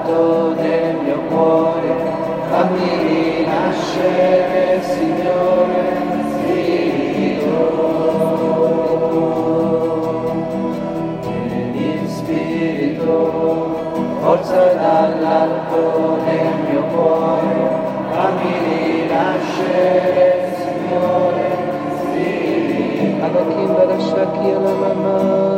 dall'alto del mio cuore, fammi rinascere, Signore, Spirito. Vieni Spirito, forza dall'alto del mio cuore, fammi rinascere, Signore, Spirito. Alla Kimbara Shaki alla Mama.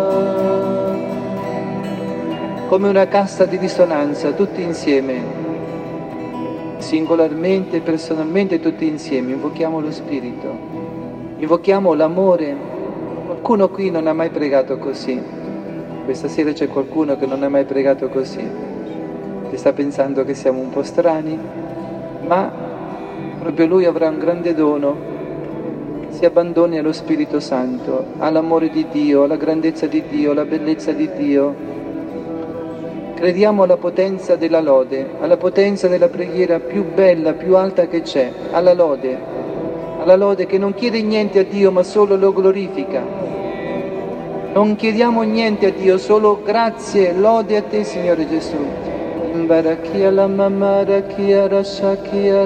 Come una cassa di risonanza, tutti insieme, singolarmente, personalmente, tutti insieme, invochiamo lo Spirito, invochiamo l'amore. Qualcuno qui non ha mai pregato così, questa sera c'è qualcuno che non ha mai pregato così, che sta pensando che siamo un po' strani, ma proprio lui avrà un grande dono, si abbandoni allo Spirito Santo, all'amore di Dio, alla grandezza di Dio, alla bellezza di Dio. Crediamo alla potenza della lode, alla potenza della preghiera più bella, più alta che c'è, alla lode che non chiede niente a Dio ma solo lo glorifica. Non chiediamo niente a Dio, solo grazie, lode a te Signore Gesù. Imbarakia la mamarakia rashakia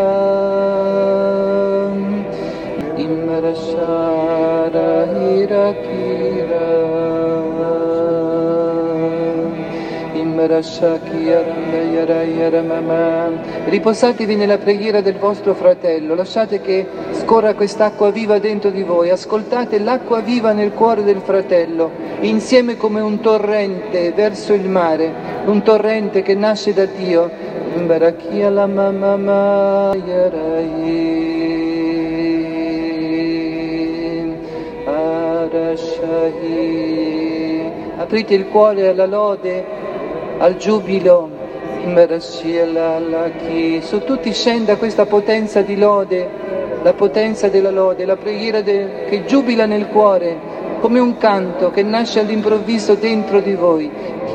rala imbarashara hirakira. Riposatevi nella preghiera del vostro fratello, lasciate che scorra quest'acqua viva dentro di voi, ascoltate l'acqua viva nel cuore del fratello, insieme come un torrente verso il mare, un torrente che nasce da Dio. Aprite il cuore alla lode, al giubilo, su tutti scenda questa potenza di lode, la potenza della lode, la preghiera che giubila nel cuore, come un canto che nasce all'improvviso dentro di voi.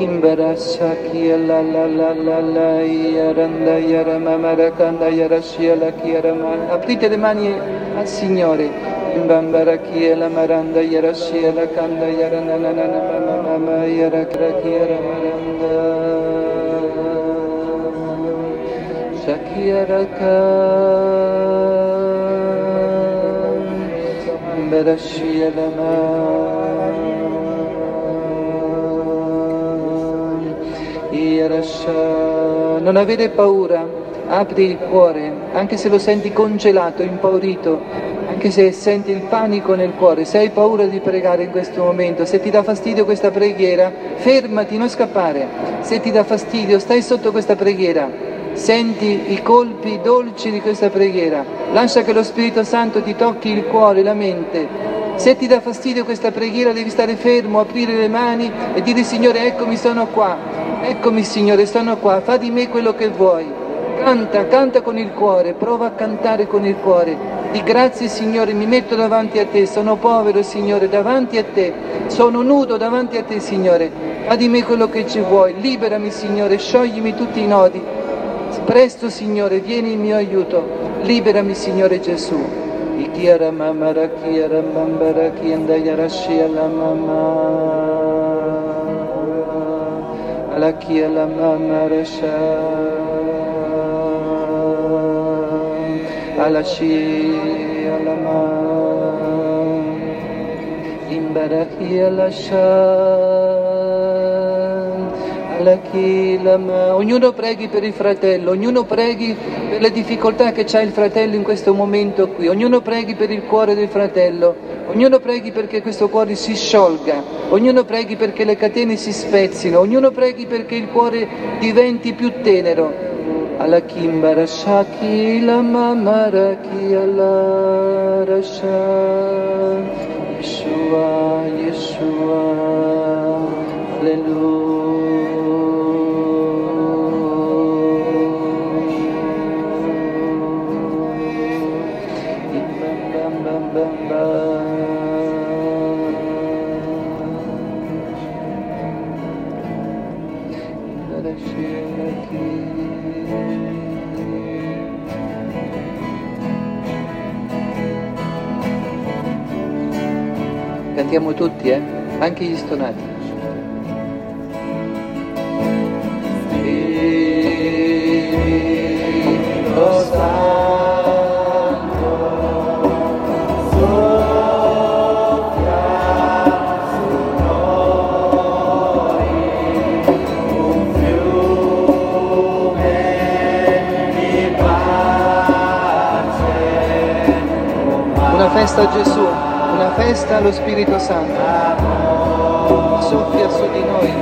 Aprite le mani al Signore. Imbambarakia la maranda yarashia la kanda yaranana mama yarakrakia maranda shakia raka imbarashia la yarasha. Non avere paura, apri il cuore, anche se lo senti congelato, impaurito. Anche se senti il panico nel cuore, se hai paura di pregare in questo momento, se ti dà fastidio questa preghiera, fermati, non scappare. Se ti dà fastidio, stai sotto questa preghiera, senti i colpi dolci di questa preghiera, lascia che lo Spirito Santo ti tocchi il cuore, la mente. Se ti dà fastidio questa preghiera, devi stare fermo, aprire le mani e dire: Signore, eccomi, sono qua, eccomi Signore, sono qua, fa di me quello che vuoi. Canta con il cuore, prova a cantare con il cuore. Di grazie Signore, mi metto davanti a te, sono povero Signore davanti a te, sono nudo davanti a te Signore, fa di me quello che ci vuoi, liberami Signore, scioglimi tutti i nodi, presto Signore, vieni in mio aiuto, liberami Signore Gesù. Ikiara mamara kiara mambara kianda yarashia la mama ala kia la mamara sha Alashi alama imbarahi alashan alakilama. Ognuno preghi per il fratello, ognuno preghi per le difficoltà che c'ha il fratello in questo momento qui, ognuno preghi per il cuore del fratello, ognuno preghi perché questo cuore si sciolga, ognuno preghi perché le catene si spezzino, ognuno preghi perché il cuore diventi più tenero. Alla kimbara shaki la mamaraki alla rasha Yeshua Yeshua Cantiamo tutti, anche gli stonati. Una festa a Gesù, una festa allo Spirito Santo. Soffia su di noi.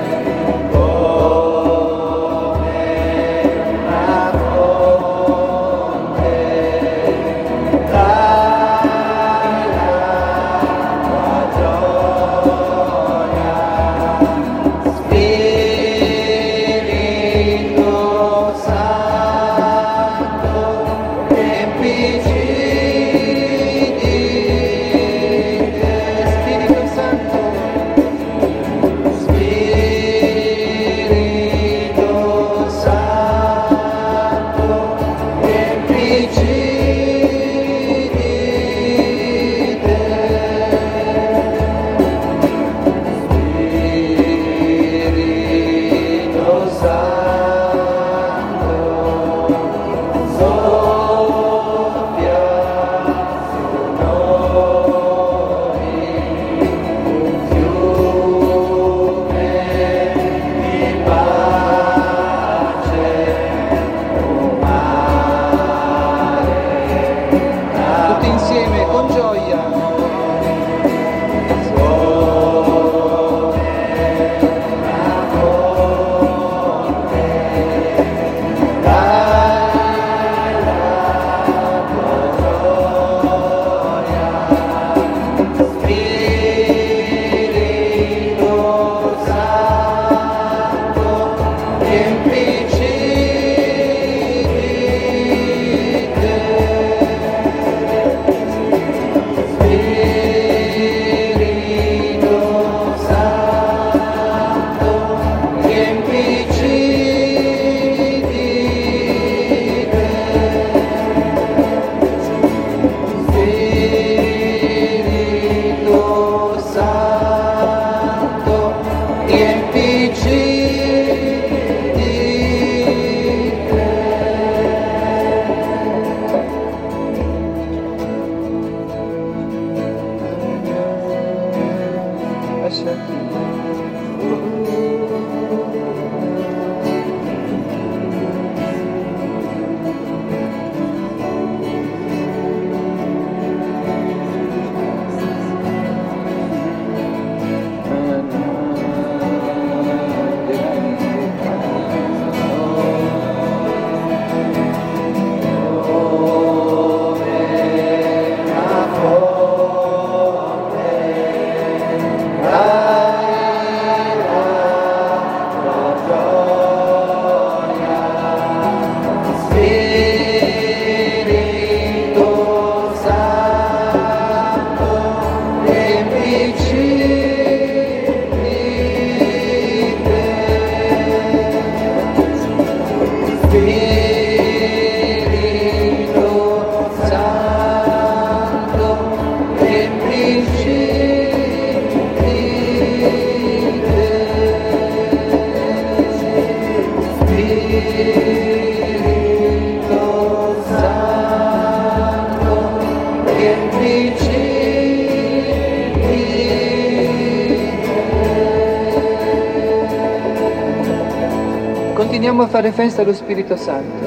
Continuiamo a fare festa allo Spirito Santo,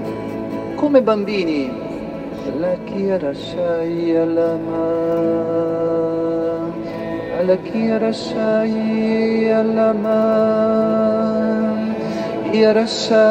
come bambini. La chiara shai alama, la chiara shai alama, chiara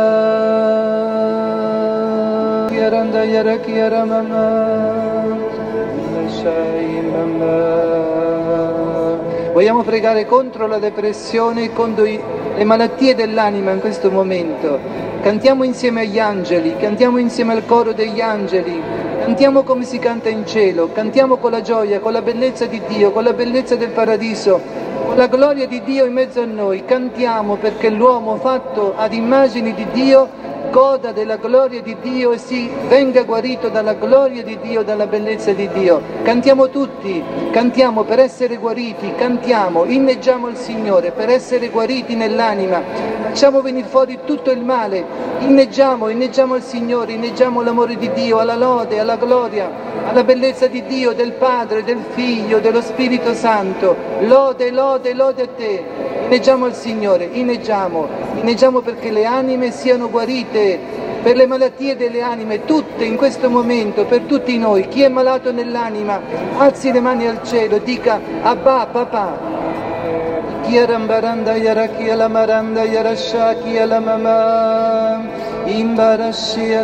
shai, chiaranda yara chiara mama, la shai mama. Vogliamo pregare contro la depressione, contro le malattie dell'anima in questo momento. Cantiamo insieme agli angeli, cantiamo insieme al coro degli angeli, cantiamo come si canta in cielo, cantiamo con la gioia, con la bellezza di Dio, con la bellezza del paradiso, con la gloria di Dio in mezzo a noi. Cantiamo perché l'uomo fatto ad immagini di Dio goda della gloria di Dio e venga guarito dalla gloria di Dio, dalla bellezza di Dio. Cantiamo tutti, cantiamo per essere guariti, cantiamo, inneggiamo il Signore per essere guariti nell'anima, facciamo venire fuori tutto il male, inneggiamo il Signore, inneggiamo l'amore di Dio, alla lode, alla gloria, alla bellezza di Dio, del Padre, del Figlio, dello Spirito Santo. Lode, lode, lode a te. Inneggiamo al Signore, inneggiamo perché le anime siano guarite, per le malattie delle anime, tutte in questo momento, per tutti noi. Chi è malato nell'anima, alzi le mani al cielo, dica Abba, papà. Chi arambaranda yaraki alamaranda yarashaki alamama, imbarashi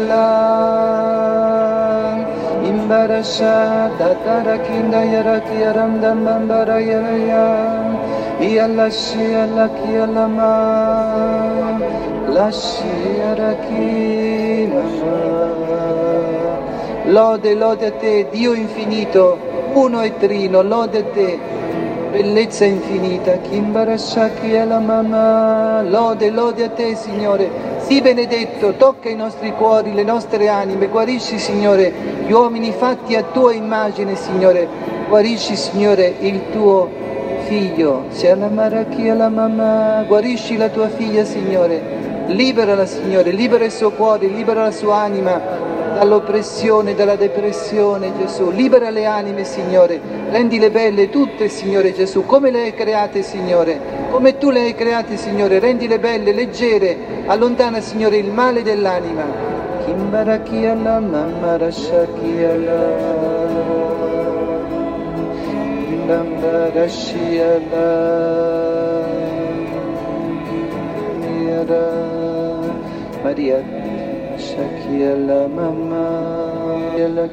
alam, imbarasha tatarakinda yaraki arandam bambara yarayam. Iallashi allaki allama, lasci araki mama. Lode, lode a te, Dio infinito, uno e trino, lode a te, bellezza infinita. Kimbarashaki allamama, lode, lode a te, Signore. Sii benedetto, tocca i nostri cuori, le nostre anime, guarisci, Signore, gli uomini fatti a tua immagine, Signore. Guarisci, Signore, il tuo Figlio, sia la marachia la mamma, guarisci la tua figlia, Signore, liberala, Signore, libera il suo cuore, libera la sua anima dall'oppressione, dalla depressione, Gesù, libera le anime, Signore, rendile belle tutte, Signore Gesù, come le hai create, Signore, come tu le hai create, Signore, rendile belle, leggere, allontana, Signore, il male dell'anima. Kimbarachia la mamma, rashachia la Maria, Shakia la mamma,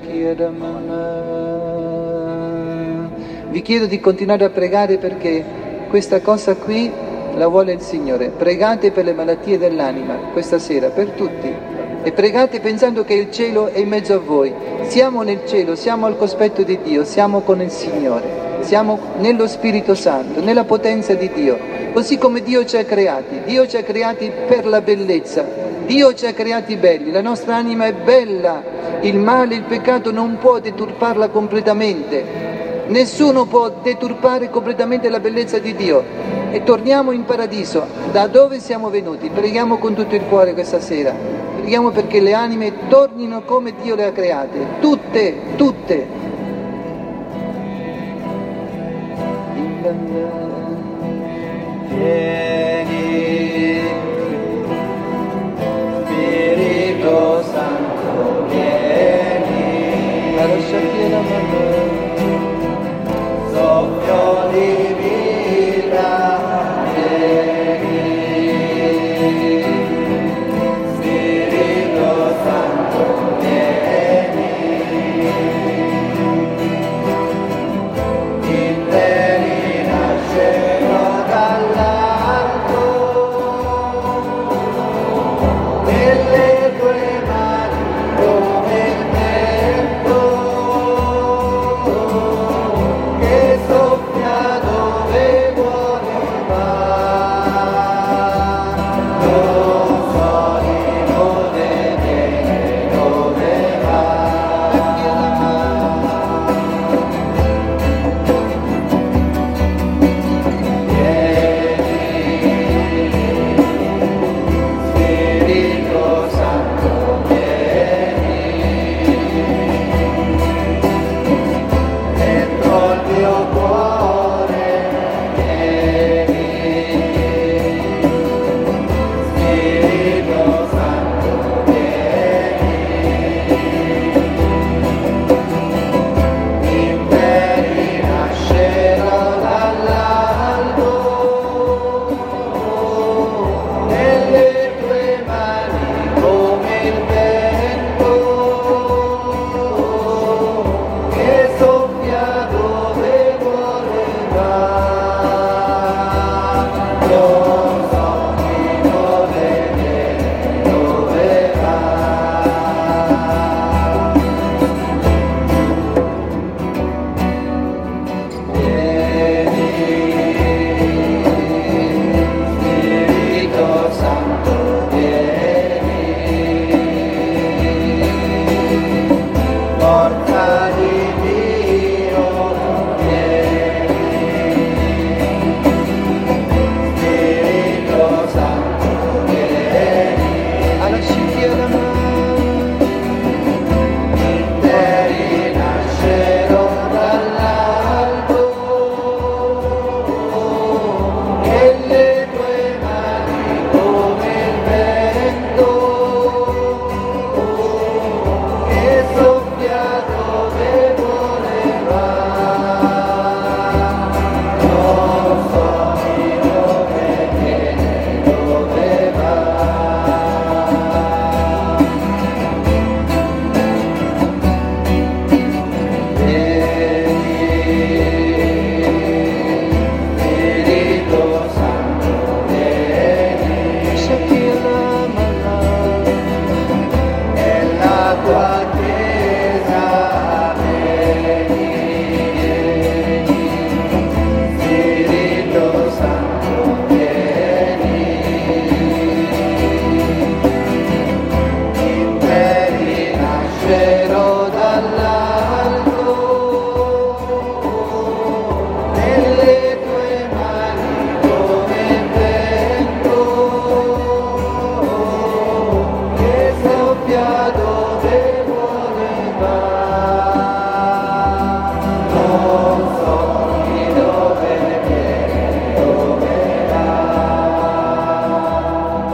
vi chiedo di continuare a pregare perché questa cosa qui la vuole il Signore. Pregate per le malattie dell'anima questa sera, per tutti, e pregate pensando che il cielo è in mezzo a voi. Siamo nel cielo, siamo al cospetto di Dio, siamo con il Signore. Siamo nello Spirito Santo, nella potenza di Dio, così come Dio ci ha creati. Dio ci ha creati per la bellezza, Dio ci ha creati belli, la nostra anima è bella, il male, il peccato non può deturparla completamente, nessuno può deturpare completamente la bellezza di Dio. E torniamo in paradiso, da dove siamo venuti. Preghiamo con tutto il cuore questa sera, preghiamo perché le anime tornino come Dio le ha create, tutte, tutte. Vieni, Spirito Santo, vieni, soffio di vita, vieni, Spirito Santo, vieni, in te rinascerò dalla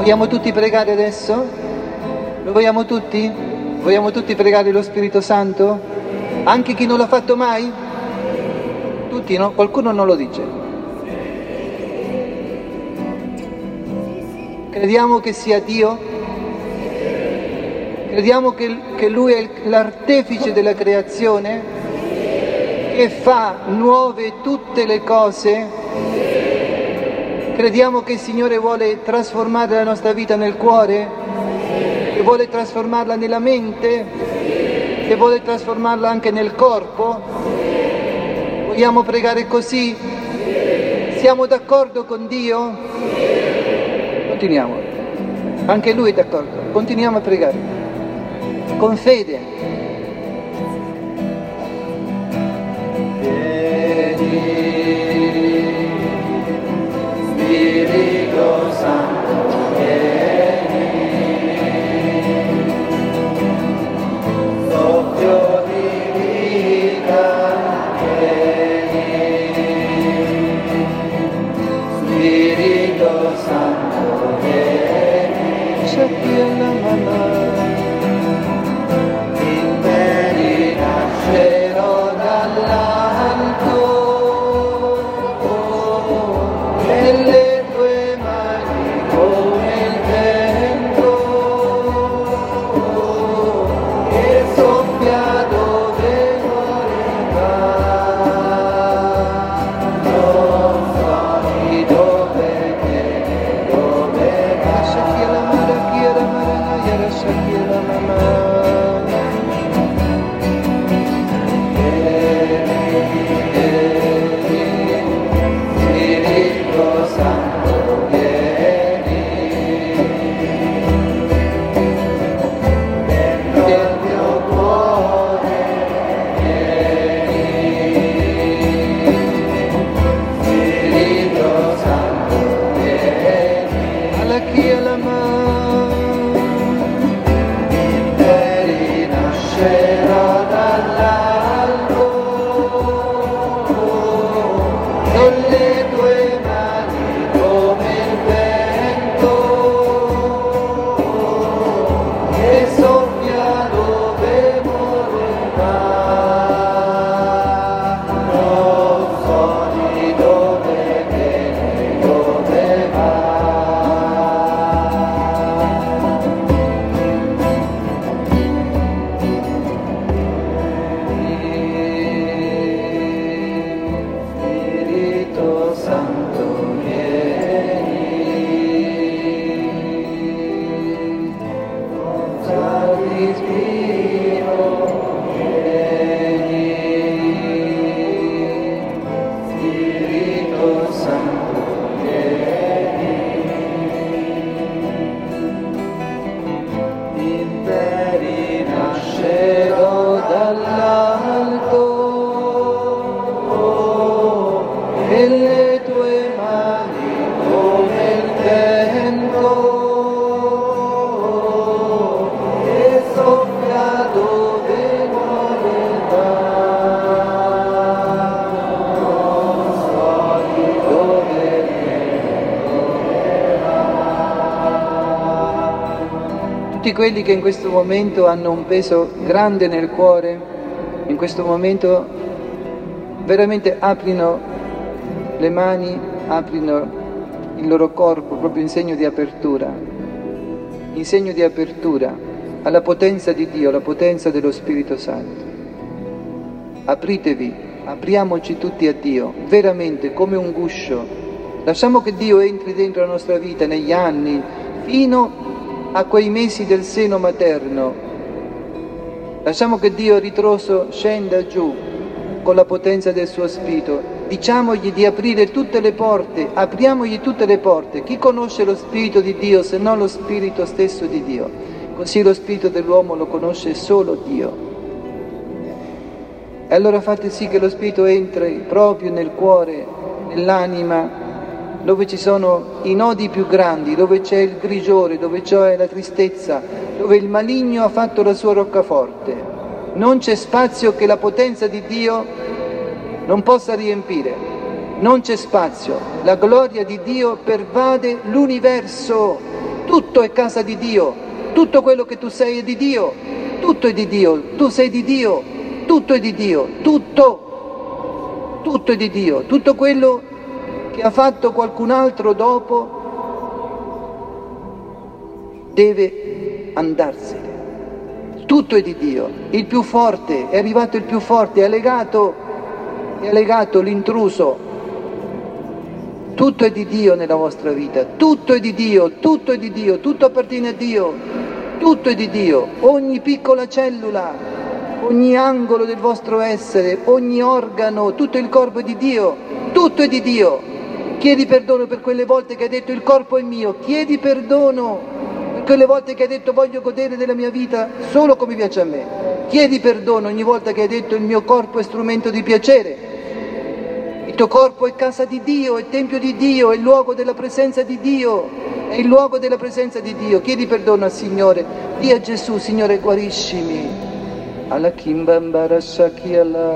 Vogliamo tutti pregare adesso? Lo vogliamo tutti? Vogliamo tutti pregare lo Spirito Santo? Anche chi non l'ha fatto mai? Tutti, no? Qualcuno non lo dice. Crediamo che sia Dio? Crediamo che Lui è l'artefice della creazione? Che fa nuove tutte le cose? Crediamo che il Signore vuole trasformare la nostra vita nel cuore? Che vuole trasformarla nella mente? Che vuole trasformarla anche nel corpo? Vogliamo pregare così? Siamo d'accordo con Dio? Continuiamo. Anche Lui è d'accordo. Continuiamo a pregare. Con fede. Spirito Santo, vieni, soffio di vita, vieni, Spirito Santo, vieni, Shakya la mama. in me rinascerò dall'alto, nelle tue mani come il vento che soffia dove vorrà, non so di dove viene, dove va. Shakya la mara, kia la mara, yara Shakya la mama. Spirito Santo, vieni, dentro il mio cuore, vieni, Spirito Santo, vieni, Alla kia la mama. e rinascerò dall'alto, con le tue mani come il vento che soffia dove vorrà, non so di dove viene, dove va. Spirito Santo, vieni, forza di Spirito, vieni, Spirito Santo, vieni, in te rinascerò dall'alto, e le tue mani come il vento che soffia dove vorrà, non so di dove viene, dove va. Tutti quelli che in questo momento hanno un peso grande nel cuore, in questo momento veramente aprino le mani, aprino il loro corpo proprio in segno di apertura alla potenza di Dio, alla potenza dello Spirito Santo. Apritevi, apriamoci tutti a Dio, veramente come un guscio. Lasciamo che Dio entri dentro la nostra vita negli anni, fino a quei mesi del seno materno. Lasciamo che Dio a ritroso scenda giù con la potenza del suo Spirito. Diciamogli di aprire tutte le porte, apriamogli tutte le porte. Chi conosce lo Spirito di Dio se non lo Spirito stesso di Dio? Così lo Spirito dell'uomo lo conosce solo Dio. E allora fate sì che lo Spirito entri proprio nel cuore, nell'anima, dove ci sono i nodi più grandi, dove c'è il grigiore, dove c'è la tristezza, dove il maligno ha fatto la sua roccaforte. Non c'è spazio che la potenza di Dio non possa riempire, non c'è spazio. La gloria di Dio pervade l'universo tutto è casa di Dio, tutto quello che tu sei è di Dio, tutto è di Dio, tu sei di Dio, tutto è di Dio, tutto è di Dio, tutto quello che ha fatto qualcun altro dopo deve andarsene. Tutto è di Dio, il più forte, è arrivato il più forte, ha legato l'intruso. Tutto è di Dio nella vostra vita, tutto è di Dio, tutto è di Dio, tutto appartiene a Dio, tutto è di Dio, ogni piccola cellula, ogni angolo del vostro essere, ogni organo, tutto il corpo è di Dio, tutto è di Dio. Chiedi perdono per quelle volte che hai detto il corpo è mio, chiedi perdono per quelle volte che hai detto voglio godere della mia vita solo come piace a me, chiedi perdono ogni volta che hai detto il mio corpo è strumento di piacere. Il tuo corpo è casa di Dio, è tempio di Dio, è il luogo della presenza di Dio, è il luogo della presenza di Dio. Chiedi perdono al Signore, di a Gesù, Signore guariscimi. Alla Kimbambarashaki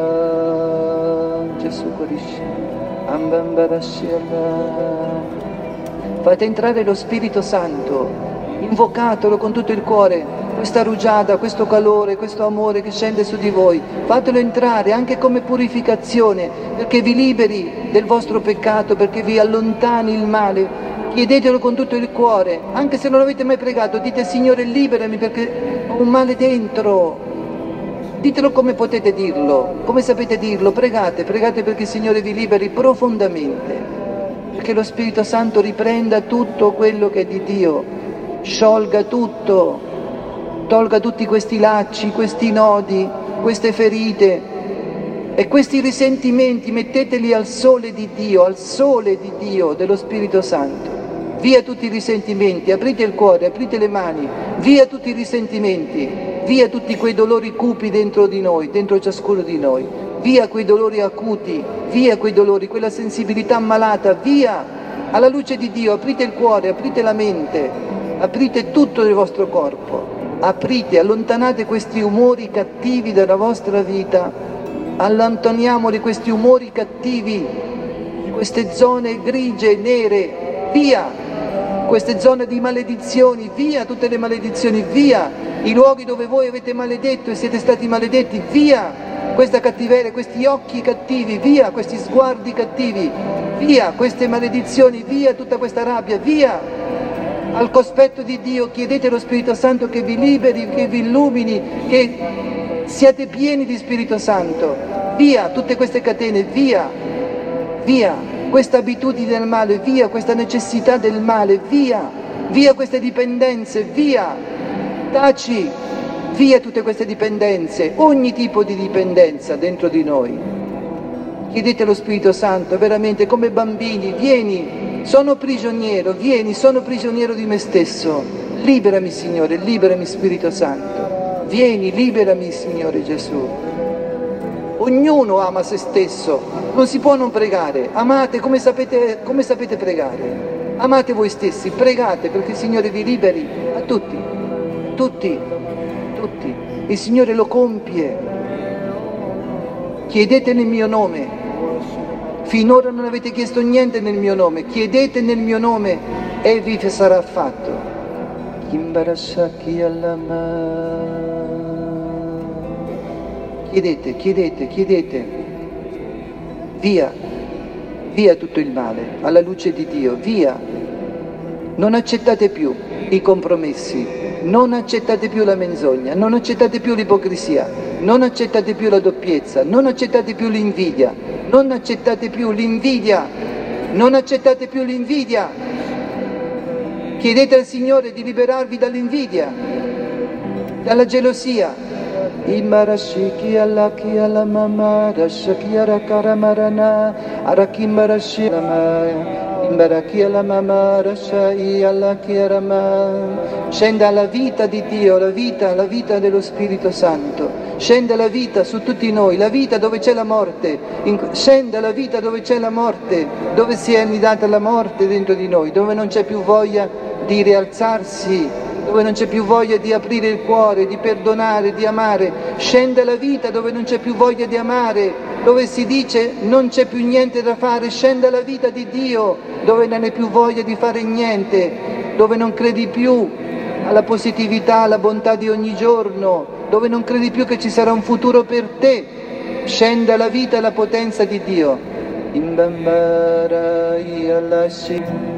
alla Gesù guariscimi. Ambambarashi alla. Fate entrare lo Spirito Santo, invocatelo con tutto il cuore. Questa rugiada, questo calore, questo amore che scende su di voi, fatelo entrare anche come purificazione, perché vi liberi del vostro peccato, perché vi allontani il male. Chiedetelo con tutto il cuore, anche se non avete mai pregato, dite Signore liberami perché ho un male dentro. Ditelo come potete dirlo, come sapete dirlo, pregate perché il Signore vi liberi profondamente, perché lo Spirito Santo riprenda tutto quello che è di Dio, sciolga tutto. Tolga tutti questi lacci, questi nodi, queste ferite e questi risentimenti, metteteli al sole di Dio, dello Spirito Santo. Via tutti i risentimenti, aprite il cuore, aprite le mani, via tutti i risentimenti, via tutti quei dolori cupi dentro di noi, dentro ciascuno di noi, via quei dolori acuti, via quei dolori, quella sensibilità malata, via, alla luce di Dio, aprite il cuore, aprite la mente, aprite tutto il vostro corpo. Aprite, allontanate questi umori cattivi dalla vostra vita, allontaniamoli questi umori cattivi, queste zone grigie, nere, via, queste zone di maledizioni, via tutte le maledizioni, via i luoghi dove voi avete maledetto e siete stati maledetti, via questa cattiveria, questi occhi cattivi, via questi sguardi cattivi, via queste maledizioni, via tutta questa rabbia, via. Al cospetto di Dio chiedete allo Spirito Santo che vi liberi, che vi illumini, che siate pieni di Spirito Santo. Via tutte queste catene, via questa abitudine del male, via questa necessità del male, via queste dipendenze, via. Taci, via tutte queste dipendenze, ogni tipo di dipendenza dentro di noi. Chiedete allo Spirito Santo, veramente come bambini, vieni. Sono prigioniero, vieni, sono prigioniero di me stesso. Liberami, Signore, liberami, Spirito Santo. Vieni, liberami, Signore Gesù. Ognuno ama se stesso, non si può non pregare. Amate come sapete pregare. Amate voi stessi, pregate perché il Signore vi liberi a tutti. Il Signore lo compie. Chiedete nel mio nome. Finora non avete chiesto niente nel mio nome, chiedete nel mio nome e vi sarà fatto. Chiedete. Via tutto il male, alla luce di Dio, via. Non accettate più i compromessi, non accettate più la menzogna, non accettate più l'ipocrisia, non accettate più la doppiezza, non accettate più l'invidia, non accettate più l'invidia, non accettate più l'invidia. Chiedete al Signore di liberarvi dall'invidia, dalla gelosia. Imarashiki alaki alamama rashaki arakaramarana arakimarashi alamaya. Scenda la vita di Dio, la vita dello Spirito Santo, scenda la vita su tutti noi, la vita dove c'è la morte, scenda la vita dove c'è la morte, dove si è annidata la morte dentro di noi, dove non c'è più voglia di rialzarsi, dove non c'è più voglia di aprire il cuore, di perdonare, di amare. Scenda la vita dove non c'è più voglia di amare, dove si dice non c'è più niente da fare. Scenda la vita di Dio dove non è più voglia di fare niente. dove non credi più alla positività, alla bontà di ogni giorno, dove non credi più che ci sarà un futuro per te, scenda la vita e la potenza di Dio. Imbambara Yalashi.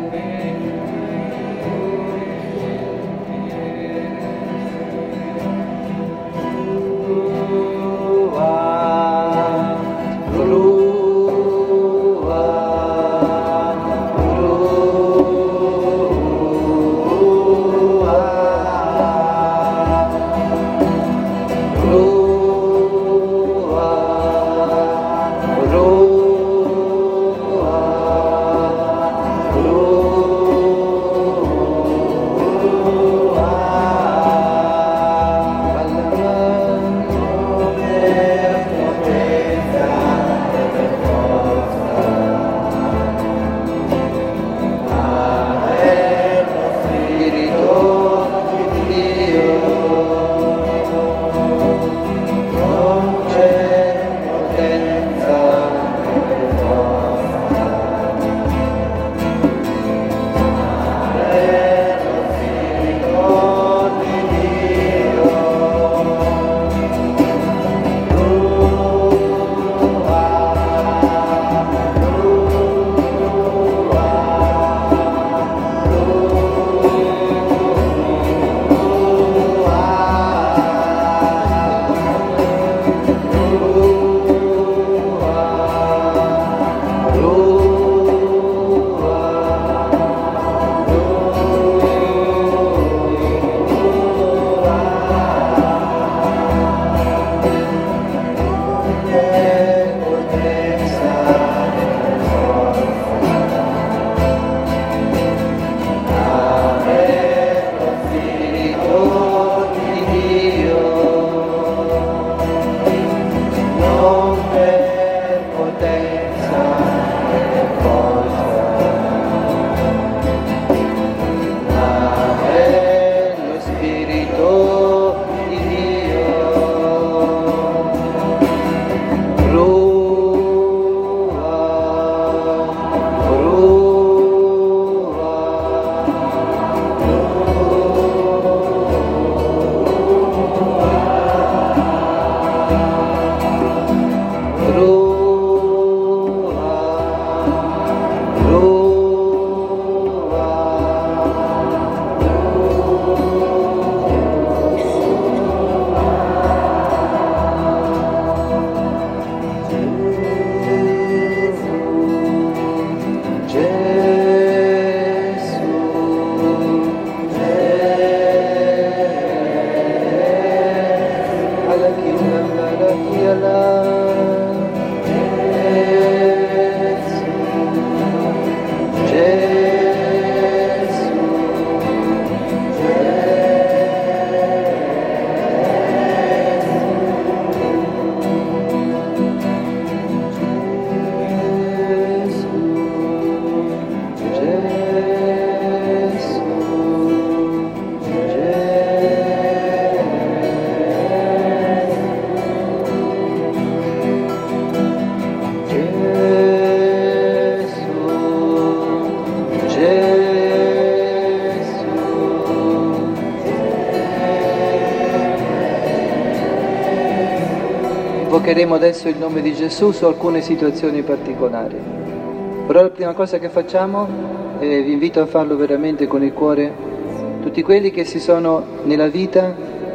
Invocheremo adesso il nome di Gesù su alcune situazioni particolari. Però la prima cosa che facciamo, vi invito a farlo veramente con il cuore, tutti quelli che si sono nella vita,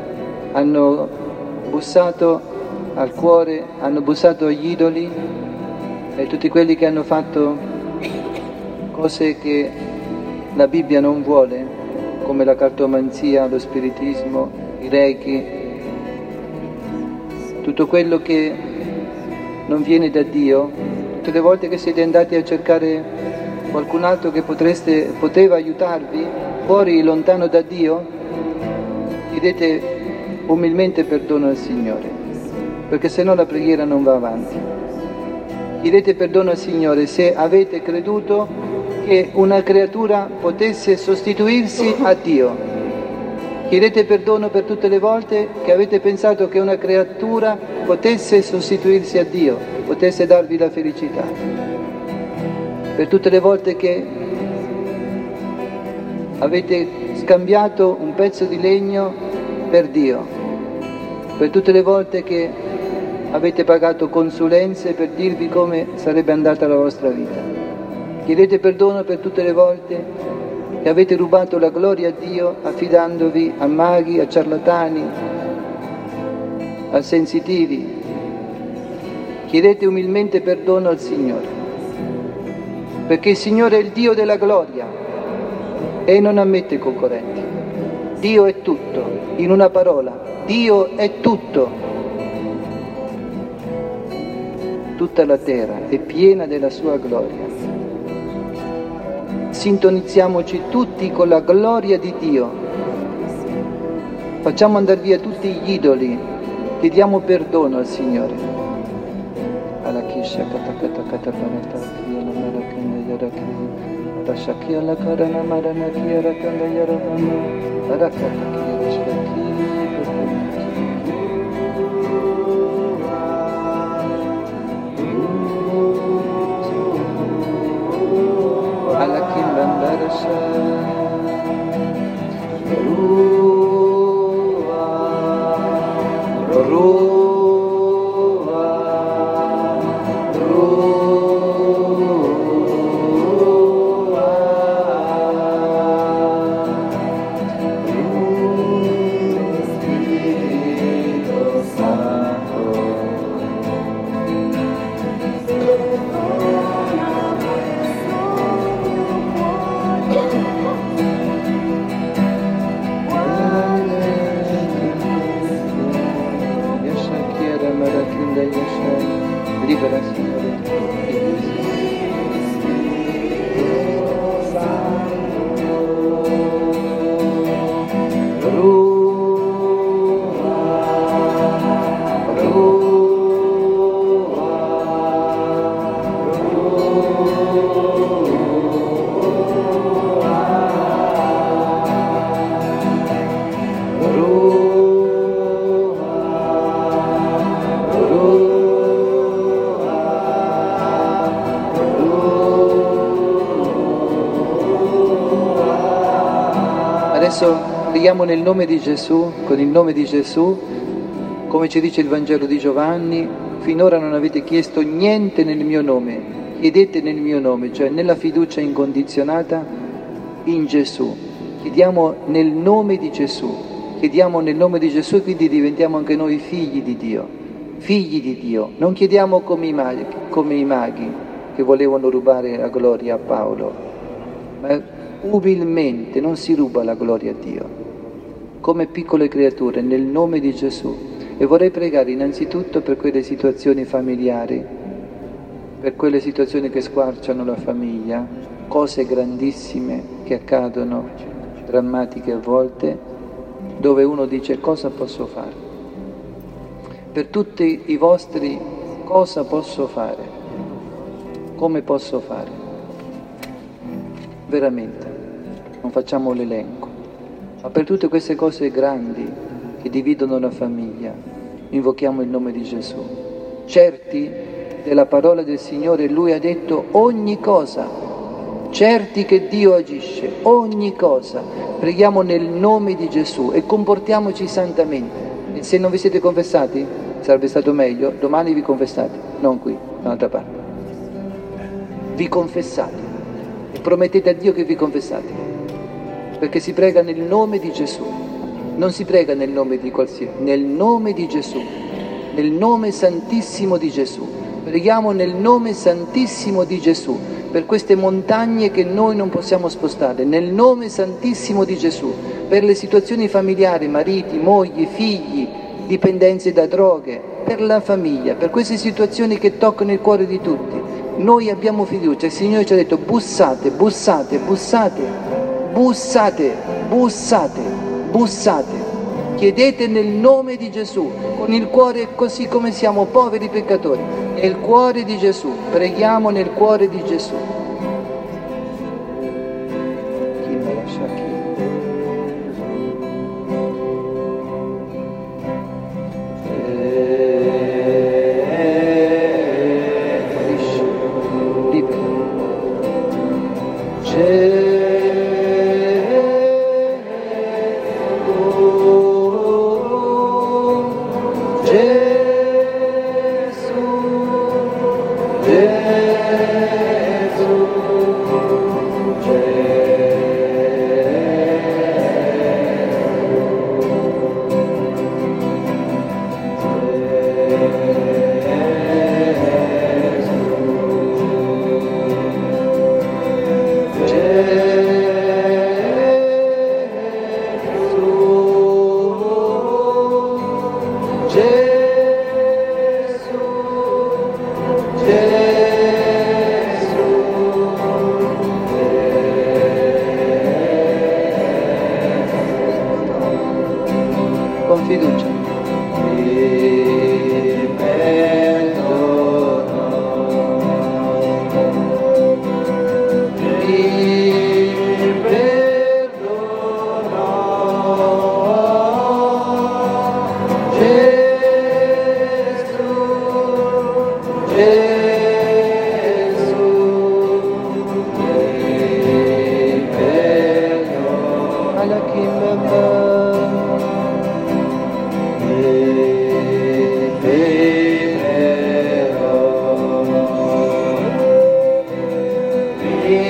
hanno bussato al cuore, hanno bussato agli idoli, e tutti quelli che hanno fatto cose che la Bibbia non vuole, come la cartomanzia, lo spiritismo, i reiki, tutto quello che non viene da Dio. Tutte le volte che siete andati a cercare qualcun altro che poteva aiutarvi, fuori, lontano da Dio, chiedete umilmente perdono al Signore, perché se no la preghiera non va avanti. Chiedete perdono al Signore se avete creduto che una creatura potesse sostituirsi a Dio. Chiedete perdono per tutte le volte che avete pensato che una creatura potesse sostituirsi a Dio, potesse darvi la felicità. Per tutte le volte che avete scambiato un pezzo di legno per Dio, per tutte le volte che avete pagato consulenze per dirvi come sarebbe andata la vostra vita. Chiedete perdono per tutte le volte che avete rubato la gloria a Dio affidandovi a maghi, a ciarlatani, a sensitivi. Chiedete umilmente perdono al Signore, perché il Signore è il Dio della gloria e non ammette concorrenti. Dio è tutto, in una parola, Dio è tutto. Tutta la terra è piena della sua gloria. Sintonizziamoci tutti con la gloria di Dio. Facciamo andare via tutti gli idoli, chiediamo perdono al Signore. Libera, Signore. Adesso preghiamo nel nome di Gesù, con il nome di Gesù, come ci dice il Vangelo di Giovanni: finora non avete chiesto niente nel mio nome, chiedete nel mio nome, cioè nella fiducia incondizionata in Gesù. Chiediamo nel nome di Gesù, chiediamo nel nome di Gesù, e quindi diventiamo anche noi figli di Dio, figli di Dio. Non chiediamo come i maghi che volevano rubare la gloria a Paolo, ma umilmente, non si ruba la gloria a Dio, come piccole creature, nel nome di Gesù. E vorrei pregare innanzitutto per quelle situazioni familiari, per quelle situazioni che squarciano la famiglia, cose grandissime che accadono, drammatiche a volte, dove uno dice: cosa posso fare? Per tutti i vostri, cosa posso fare? Come posso fare? Veramente, non facciamo l'elenco, ma per tutte queste cose grandi che dividono la famiglia, invochiamo il nome di Gesù. Certi della parola del Signore, Lui ha detto ogni cosa, certi che Dio agisce, ogni cosa. Preghiamo nel nome di Gesù e comportiamoci santamente. E se non vi siete confessati, sarebbe stato meglio, domani vi confessate, non qui, da un'altra parte. Vi confessate e promettete a Dio che vi confessate, perché si prega nel nome di Gesù, non si prega nel nome di qualsiasi, nel nome di Gesù, nel nome santissimo di Gesù. Preghiamo nel nome santissimo di Gesù per queste montagne che noi non possiamo spostare, nel nome santissimo di Gesù, per le situazioni familiari, mariti, mogli, figli, dipendenze da droghe, per la famiglia, per queste situazioni che toccano il cuore di tutti. Noi abbiamo fiducia, il Signore ci ha detto: bussate, bussate, bussate, bussate, bussate, bussate, chiedete nel nome di Gesù, con il cuore così come siamo poveri peccatori, nel cuore di Gesù, preghiamo nel cuore di Gesù. Chi me lascia chi? Libero.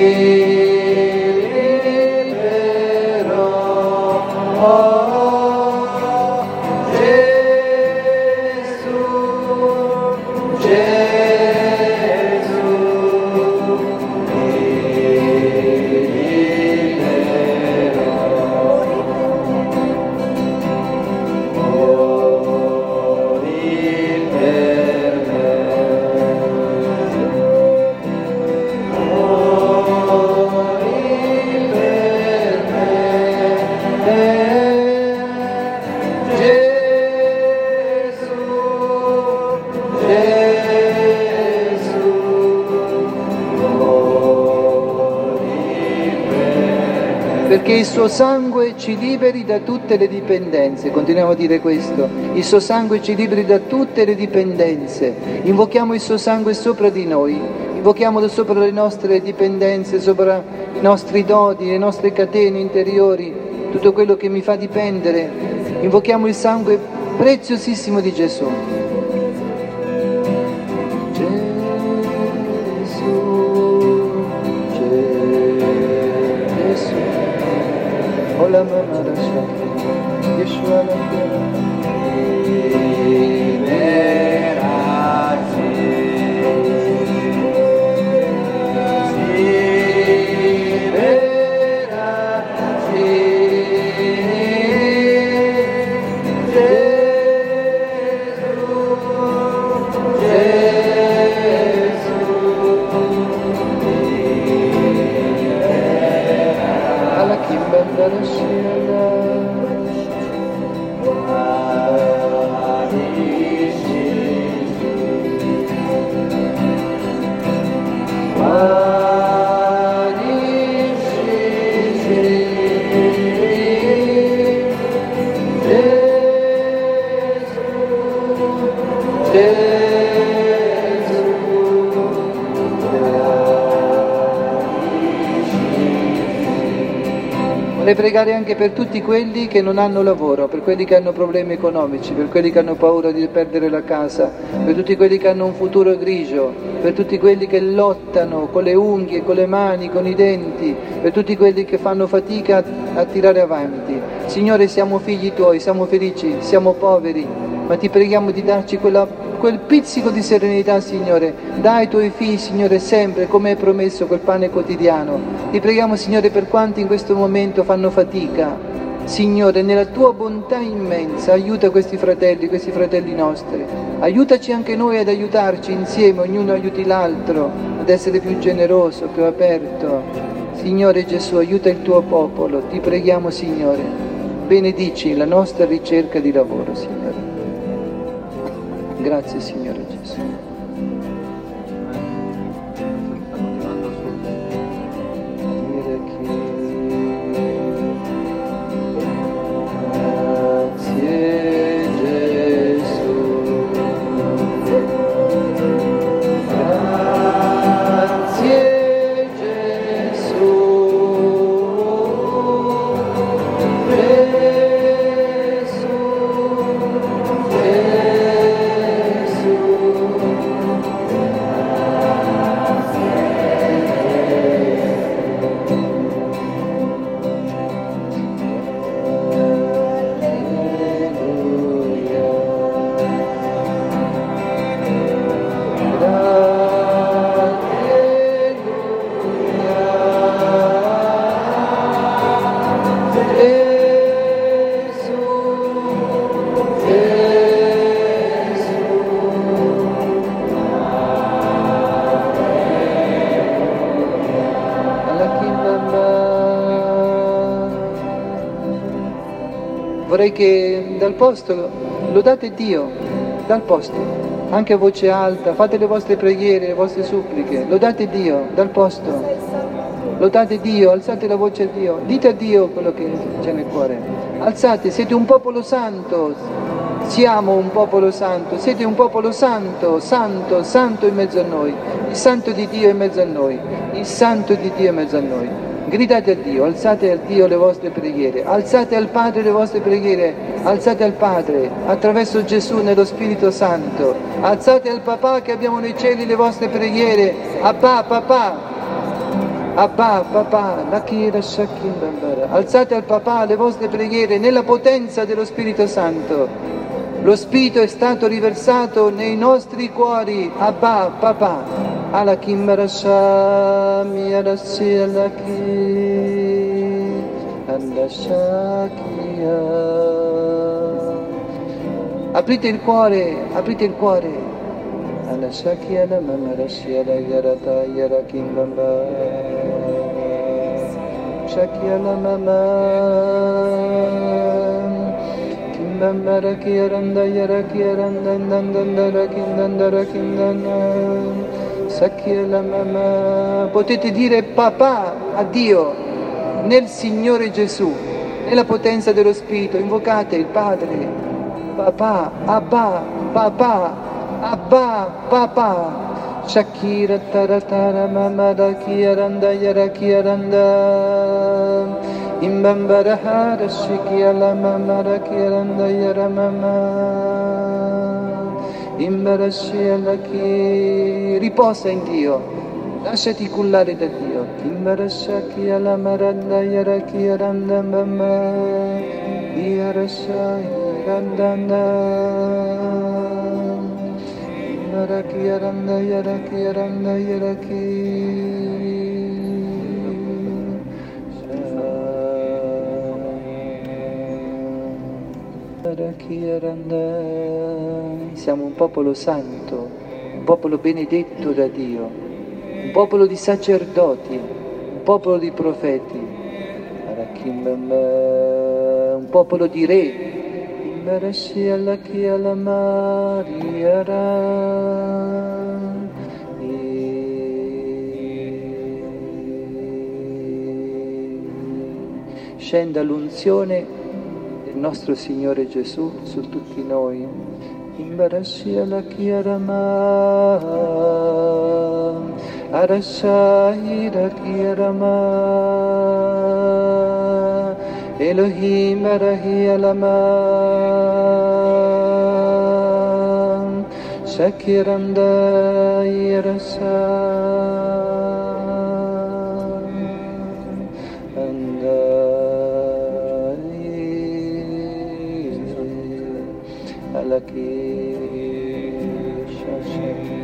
Perché il suo sangue ci liberi da tutte le dipendenze, continuiamo a dire questo, il suo sangue ci liberi da tutte le dipendenze, invochiamo il suo sangue sopra di noi, invochiamolo sopra le nostre dipendenze, sopra i nostri dodi, le nostre catene interiori, tutto quello che mi fa dipendere, invochiamo il sangue preziosissimo di Gesù. Ola mama rasha, Yeshua la Vorrei pregare anche per tutti quelli che non hanno lavoro, per quelli che hanno problemi economici, per quelli che hanno paura di perdere la casa, per tutti quelli che hanno un futuro grigio, per tutti quelli che lottano con le unghie, con le mani, con i denti, per tutti quelli che fanno fatica a tirare avanti. Signore, siamo figli tuoi, siamo felici, siamo poveri, ma ti preghiamo di darci quel pizzico di serenità, Signore. Dai ai tuoi figli, Signore, sempre, come hai promesso, quel pane quotidiano. Ti preghiamo, Signore, per quanti in questo momento fanno fatica. Signore, nella tua bontà immensa, aiuta questi fratelli nostri. Aiutaci anche noi ad aiutarci insieme, ognuno aiuti l'altro, ad essere più generoso, più aperto. Signore Gesù, aiuta il tuo popolo. Ti preghiamo, Signore. Benedici la nostra ricerca di lavoro, Signore. Grazie Signore Gesù. Grazie Gesù. Grazie Gesù. Vorrei che dal posto lodate Dio, dal posto, anche a voce alta, fate le vostre preghiere, le vostre suppliche, lodate Dio dal posto, lodate Dio, alzate la voce a Dio, dite a Dio quello che c'è nel cuore, alzate, siete un popolo santo, siamo un popolo santo, siete un popolo santo, santo, santo in mezzo a noi, il santo di Dio in mezzo a noi, il santo di Dio in mezzo a noi. Gridate a Dio, alzate a Dio le vostre preghiere, alzate al Padre le vostre preghiere, alzate al Padre attraverso Gesù nello Spirito Santo, alzate al Papà che abbiamo nei cieli le vostre preghiere, Abba, Papà. Abba, papà, Lakira Shakim Bambara. Alzate al papà le vostre preghiere nella potenza dello Spirito Santo. Lo Spirito è stato riversato nei nostri cuori. Abba, papà. Alakim Barashami Arassi Alaki Andashakia. Aprite il cuore, aprite il cuore. Andashakia la Mamarashia la Yarata Yarakim Bambara. Shakia la Mama Kimbambara Kiaranda Yarakiaranda Dandandara Kindandara Kindana Shakia la Mama. Potete dire papà a Dio nel Signore Gesù, nella potenza dello Spirito, invocate il Padre. Papà, Abba, papà, Abba, papà. Shakira taratara mamada kiaranda yara kiaranda Imbambara hara shikiala mamara kiaranda yara mama Imbara shiala ki. Riposa in Dio, lasciati cullare da Dio. Imbara shakiala maranda yara kiaranda mama Yara shayarandanda Yaraki Aranda Yaraki Aranda Yaraki Yaraki Aranda. Siamo un popolo santo, un popolo benedetto da Dio, un popolo di sacerdoti, un popolo di profeti, un popolo di re. Barashi alaki alamariara Scenda l'unzione del nostro Signore Gesù su tutti noi. Barashi alaki arama Arashai raki arama Elohim Arahi Alamam Shakiranda Yarasa Andai Alaki Shashaki.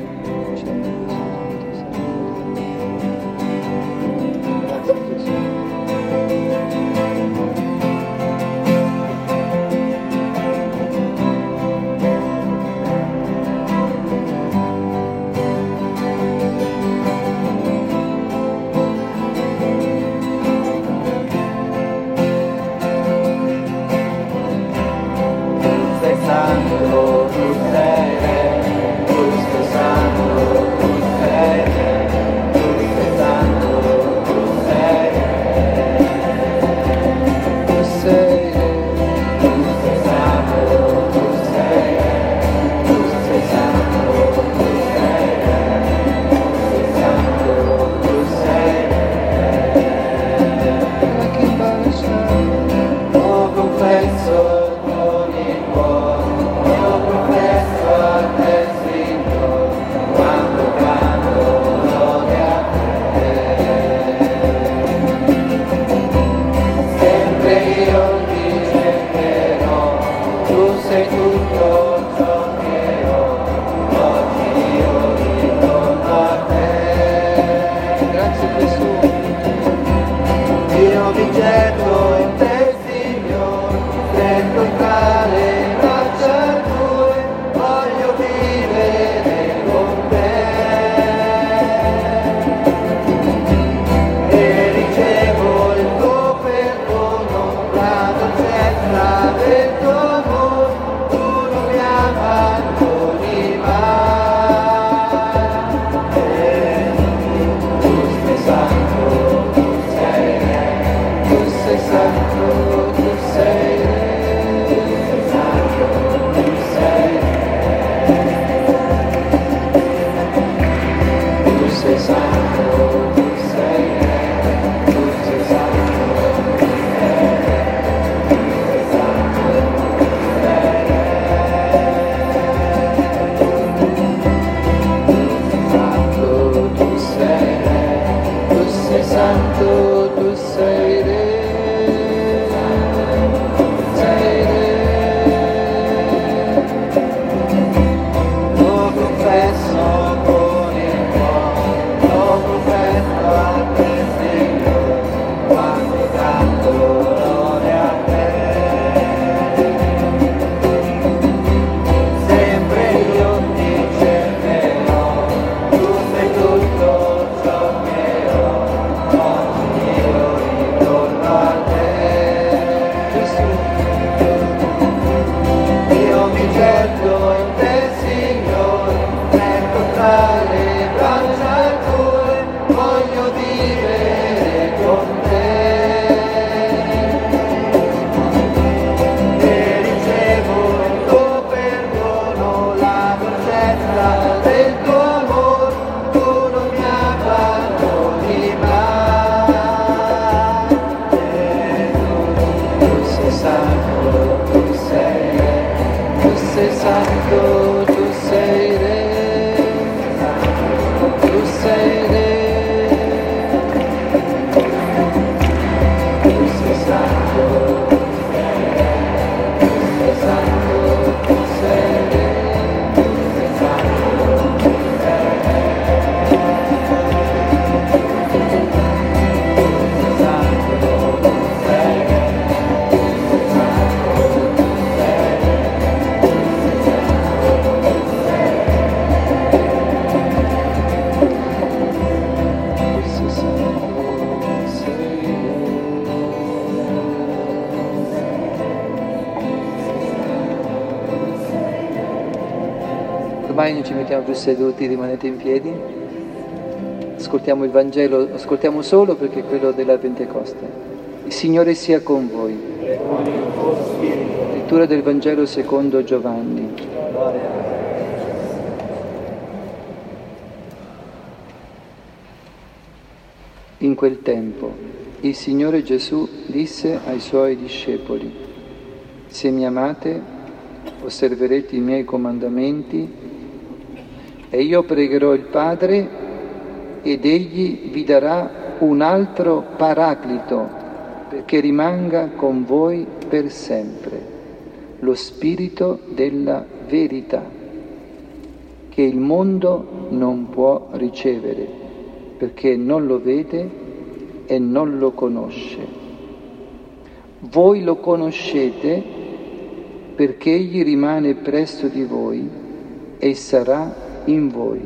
Sa Santo, tu sei Re. Sei Re. Lo confesso con il cuore, lo confesso a te Signore, quando canto lode a te. Sempre io ti cercherò, tu sei tutto ciò che ho, oggi io ritorno a te. Gesù, Io mi getto in te, Signore, ecco tra le braccia tue, voglio vivere con te. E ricevo il tuo perdono, la dolcezza del tuo amore, tu non mi abbandoni mai. tu sei santo, tu sei Re. Tu sei santo, tu sei Re. Tu sei Re. Tu sei santo, tu sei Re. Tu sei santo, tu sei Re. Tu sei santo, tu sei Re. Ormai non ci mettiamo più seduti, rimanete in piedi. Ascoltiamo il Vangelo, ascoltiamo solo perché è quello della Pentecoste. Il Signore sia con voi. Lettura del Vangelo secondo Giovanni. In quel tempo il Signore Gesù disse ai Suoi discepoli: se mi amate, osserverete i miei comandamenti e io pregherò il Padre ed Egli vi darà un altro Paraclito perché rimanga con voi per sempre, lo Spirito della verità, che il mondo non può ricevere perché non lo vede e non lo conosce. Voi lo conoscete perché Egli rimane presso di voi e sarà in voi.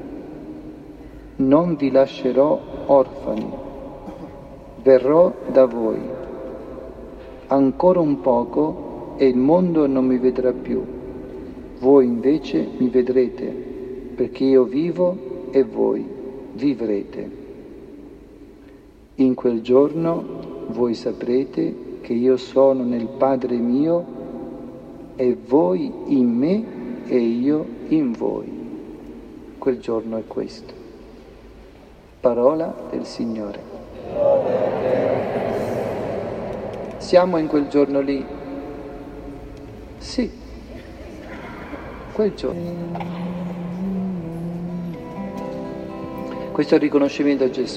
Non vi lascerò orfani, verrò da voi. Ancora un poco e il mondo non mi vedrà più, voi invece mi vedrete, perché io vivo e voi vivrete. In quel giorno voi saprete che io sono nel Padre mio e voi in me e io in voi. Quel giorno è questo. Parola del Signore. Siamo in quel giorno lì? Sì, quel giorno. Questo è il riconoscimento a Gesù.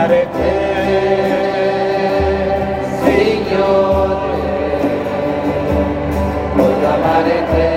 amare te, Signore, voglio amare te.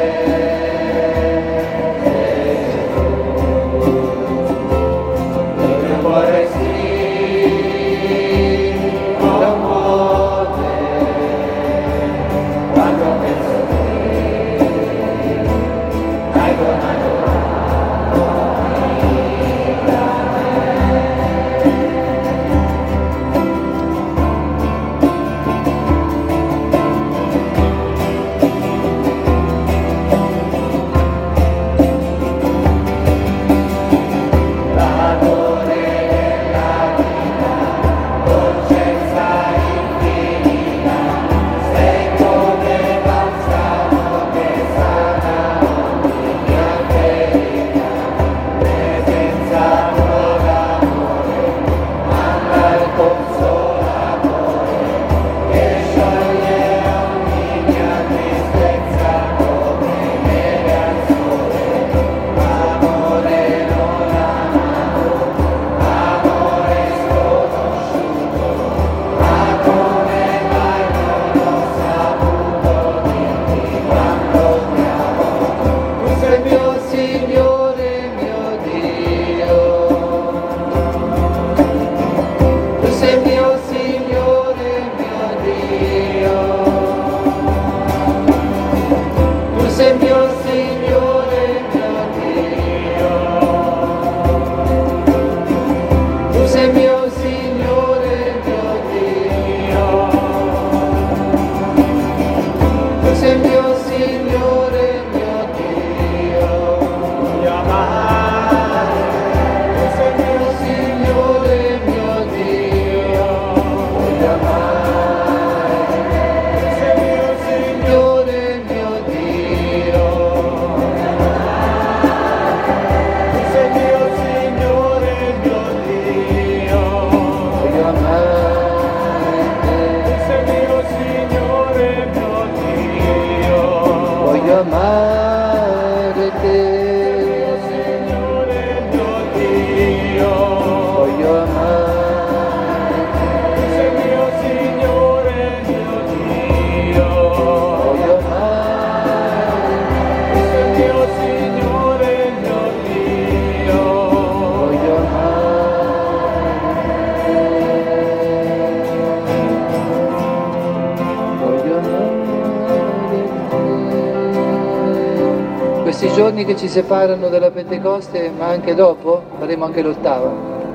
Questi giorni che ci separano dalla Pentecoste, ma anche dopo, faremo anche l'ottava.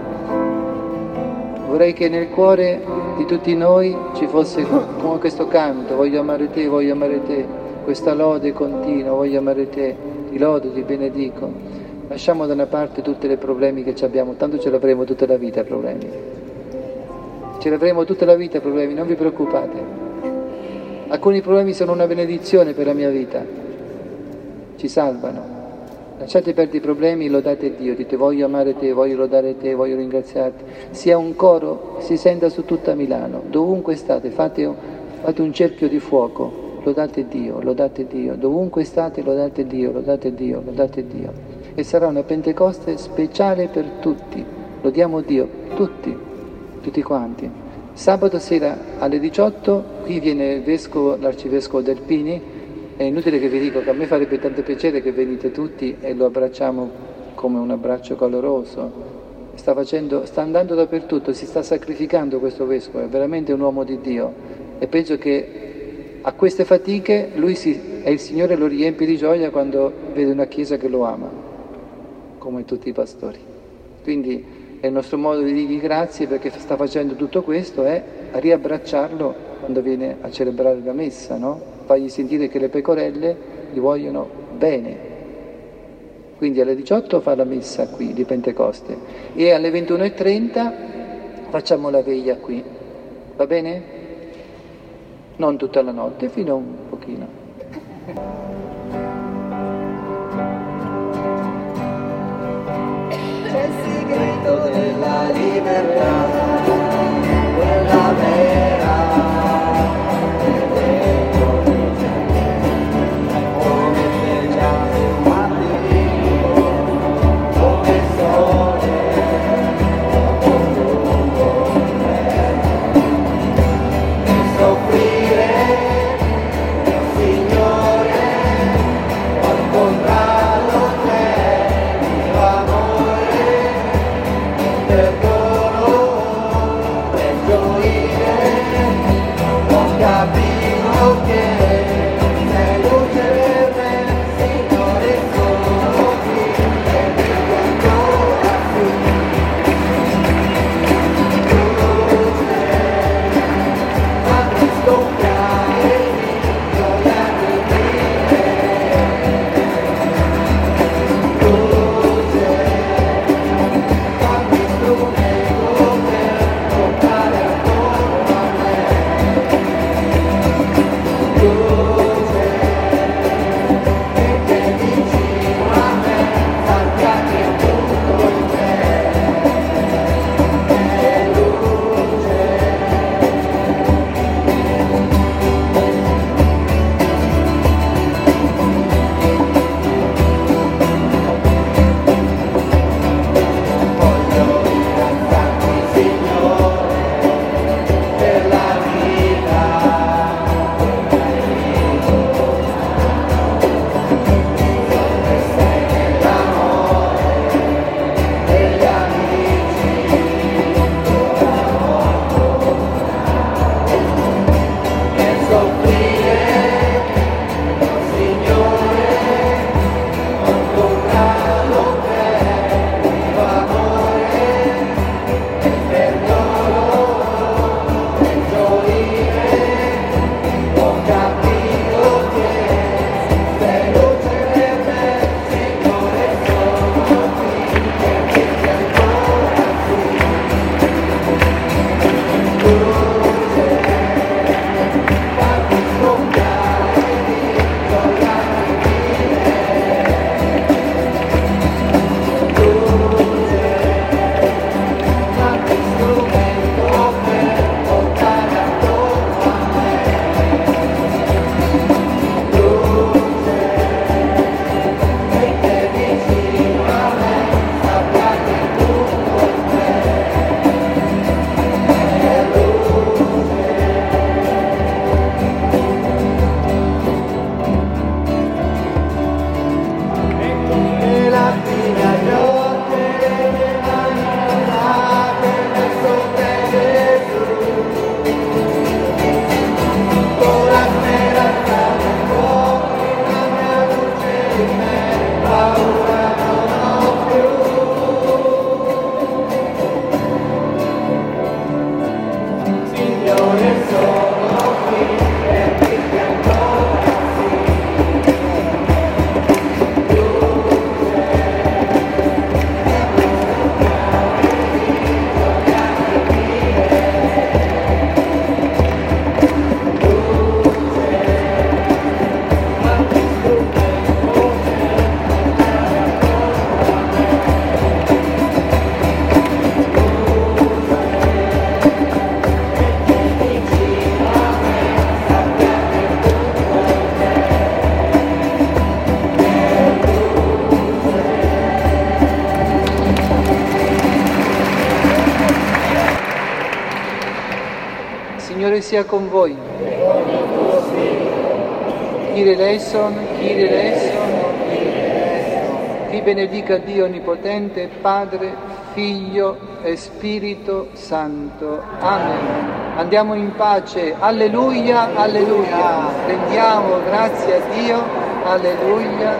Vorrei che nel cuore di tutti noi ci fosse come questo canto, voglio amare te, questa lode continua, voglio amare te, ti lodo, ti benedico. Lasciamo da una parte tutti i problemi che abbiamo, tanto ce l'avremo tutta la vita problemi. Ce l'avremo tutta la vita problemi, non vi preoccupate. Alcuni problemi sono una benedizione per la mia vita. Ci salvano. Lasciate perdere i problemi, lodate Dio, dite voglio amare te, voglio lodare te, voglio ringraziarti. Sia un coro, si senta su tutta Milano, dovunque state, fate un cerchio di fuoco, lodate Dio, dovunque state lodate Dio, lodate Dio, lodate Dio. E sarà una Pentecoste speciale per tutti, lodiamo Dio, tutti quanti. Sabato sera alle 18 qui viene l'arcivescovo Delpini. È inutile che vi dico che a me farebbe tanto piacere che venite tutti e lo abbracciamo come un abbraccio caloroso. Sta andando dappertutto, si sta sacrificando questo vescovo, è veramente un uomo di Dio e penso che a queste fatiche e il Signore lo riempie di gioia quando vede una chiesa che lo ama, come tutti i pastori. Quindi è il nostro modo di dirgli grazie perché sta facendo tutto questo, è riabbracciarlo quando viene a celebrare la messa, no? Fargli sentire che le pecorelle gli vogliono bene. Quindi alle 18 fa la messa qui di Pentecoste e alle 21:30 facciamo la veglia qui, va bene? Non tutta la notte, fino a un pochino. C'è il segreto della libertà, quella vera. Come sole, Signore sia con voi. Kyrie eleison, Kyrie eleison, vi benedica Dio Onnipotente, Padre, Figlio e Spirito Santo. Amen. Andiamo in pace. Alleluia, alleluia. Rendiamo grazie a Dio. Alleluia.